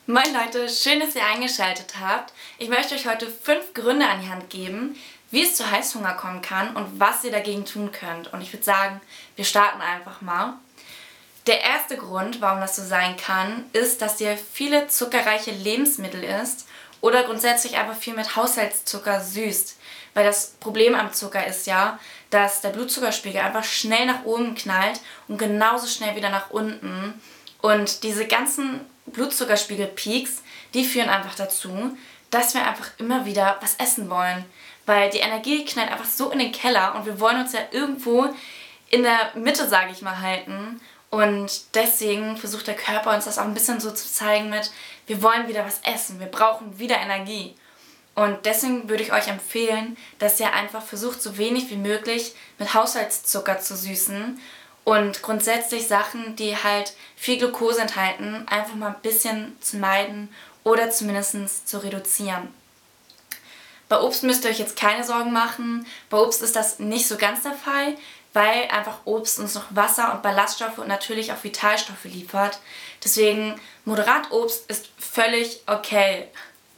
Moin Leute, schön, dass ihr eingeschaltet habt. Ich möchte euch heute 5 Gründe an die Hand geben, wie es zu Heißhunger kommen kann und was ihr dagegen tun könnt. Und ich würde sagen, wir starten einfach mal. Der erste Grund, warum das so sein kann, ist, dass ihr viele zuckerreiche Lebensmittel isst oder grundsätzlich einfach viel mit Haushaltszucker süßt. Weil das Problem am Zucker ist ja, dass der Blutzuckerspiegel einfach schnell nach oben knallt und genauso schnell wieder nach unten. Und diese ganzen Blutzuckerspiegelpeaks, die führen einfach dazu, dass wir einfach immer wieder was essen wollen. Weil die Energie knallt einfach so in den Keller und wir wollen uns ja irgendwo in der Mitte, sage ich mal, halten. Und deswegen versucht der Körper uns das auch ein bisschen so zu zeigen mit, wir wollen wieder was essen, wir brauchen wieder Energie. Und deswegen würde ich euch empfehlen, dass ihr einfach versucht, so wenig wie möglich mit Haushaltszucker zu süßen und grundsätzlich Sachen, die halt viel Glucose enthalten, einfach mal ein bisschen zu meiden oder zumindest zu reduzieren. Bei Obst müsst ihr euch jetzt keine Sorgen machen. Bei Obst ist das nicht so ganz der Fall, weil einfach Obst uns noch Wasser und Ballaststoffe und natürlich auch Vitalstoffe liefert. Deswegen moderat Obst ist völlig okay.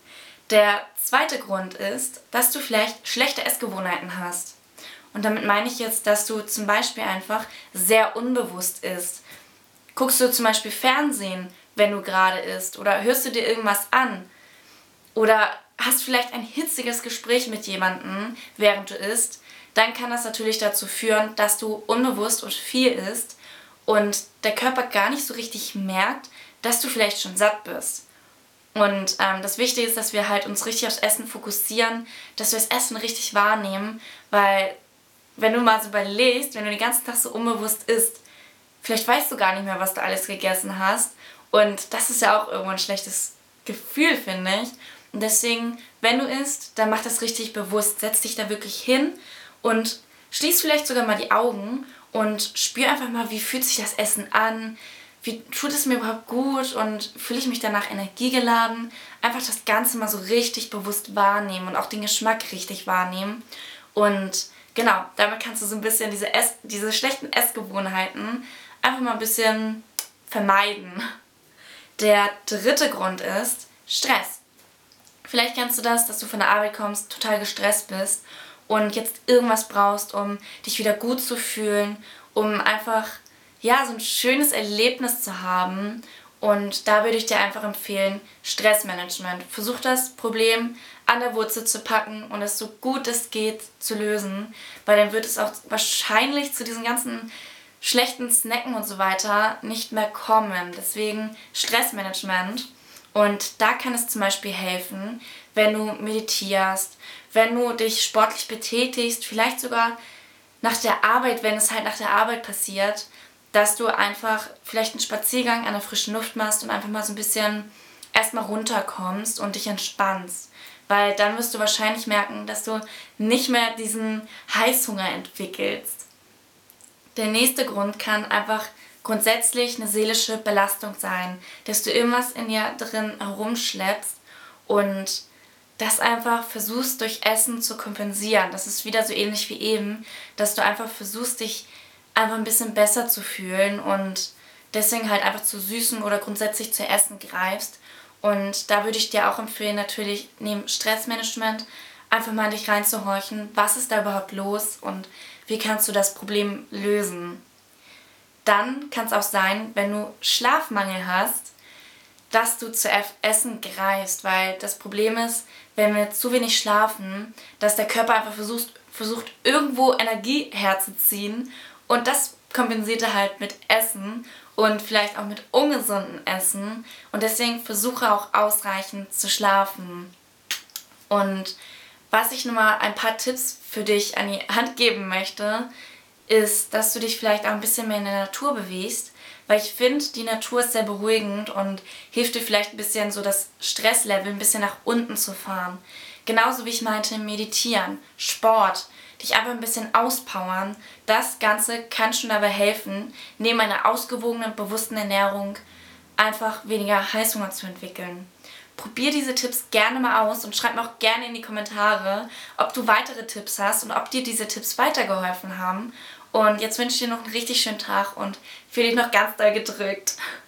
Der zweite Grund ist, dass du vielleicht schlechte Essgewohnheiten hast. Und damit meine ich jetzt, dass du zum Beispiel einfach sehr unbewusst isst. Guckst du zum Beispiel Fernsehen, wenn du gerade isst, oder hörst du dir irgendwas an? Oder hast vielleicht ein hitziges Gespräch mit jemandem, während du isst, dann kann das natürlich dazu führen, dass du unbewusst und viel isst und der Körper gar nicht so richtig merkt, dass du vielleicht schon satt bist. Und das Wichtige ist, dass wir halt uns richtig aufs Essen fokussieren, dass wir das Essen richtig wahrnehmen, weil wenn du mal so überlegst, wenn du den ganzen Tag so unbewusst isst, vielleicht weißt du gar nicht mehr, was du alles gegessen hast. Und das ist ja auch irgendwo ein schlechtes Gefühl, finde ich. Und deswegen, wenn du isst, dann mach das richtig bewusst. Setz dich da wirklich hin und schließ vielleicht sogar mal die Augen und spür einfach mal, wie fühlt sich das Essen an, wie tut es mir überhaupt gut und fühle ich mich danach energiegeladen. Einfach das Ganze mal so richtig bewusst wahrnehmen und auch den Geschmack richtig wahrnehmen. Und genau, damit kannst du so ein bisschen diese schlechten Essgewohnheiten einfach mal ein bisschen vermeiden. Der dritte Grund ist Stress. Vielleicht kennst du das, dass du von der Arbeit kommst, total gestresst bist und jetzt irgendwas brauchst, um dich wieder gut zu fühlen, um einfach ja, so ein schönes Erlebnis zu haben. Und da würde ich dir einfach empfehlen, Stressmanagement. Versuch das Problem an der Wurzel zu packen und es so gut es geht zu lösen, weil dann wird es auch wahrscheinlich zu diesen ganzen schlechten Snacken und so weiter nicht mehr kommen. Deswegen Stressmanagement. Und da kann es zum Beispiel helfen, wenn du meditierst, wenn du dich sportlich betätigst, vielleicht sogar nach der Arbeit, wenn es halt nach der Arbeit passiert, dass du einfach vielleicht einen Spaziergang an der frischen Luft machst und einfach mal so ein bisschen erstmal runterkommst und dich entspannst. Weil dann wirst du wahrscheinlich merken, dass du nicht mehr diesen Heißhunger entwickelst. Der nächste Grund kann einfach grundsätzlich eine seelische Belastung sein, dass du irgendwas in dir drin herumschleppst und das einfach versuchst durch Essen zu kompensieren. Das ist wieder so ähnlich wie eben, dass du einfach versuchst, dich einfach ein bisschen besser zu fühlen und deswegen halt einfach zu süßen oder grundsätzlich zu essen greifst. Und da würde ich dir auch empfehlen, natürlich neben Stressmanagement einfach mal in dich reinzuhorchen, was ist da überhaupt los und wie kannst du das Problem lösen. Dann kann es auch sein, wenn du Schlafmangel hast, dass du zu Essen greifst, weil das Problem ist, wenn wir zu wenig schlafen, dass der Körper einfach versucht irgendwo Energie herzuziehen und das kompensiert er halt mit Essen und vielleicht auch mit ungesundem Essen und deswegen versuche auch ausreichend zu schlafen. Und was ich nochmal ein paar Tipps für dich an die Hand geben möchte, ist, dass du dich vielleicht auch ein bisschen mehr in der Natur bewegst, weil ich finde, die Natur ist sehr beruhigend und hilft dir vielleicht ein bisschen so das Stresslevel ein bisschen nach unten zu fahren. Genauso wie ich meinte, meditieren, Sport, dich einfach ein bisschen auspowern. Das Ganze kann schon dabei helfen, neben einer ausgewogenen, bewussten Ernährung einfach weniger Heißhunger zu entwickeln. Probier diese Tipps gerne mal aus und schreib mir auch gerne in die Kommentare, ob du weitere Tipps hast und ob dir diese Tipps weitergeholfen haben. Und jetzt wünsche ich dir noch einen richtig schönen Tag und fühle dich noch ganz doll gedrückt.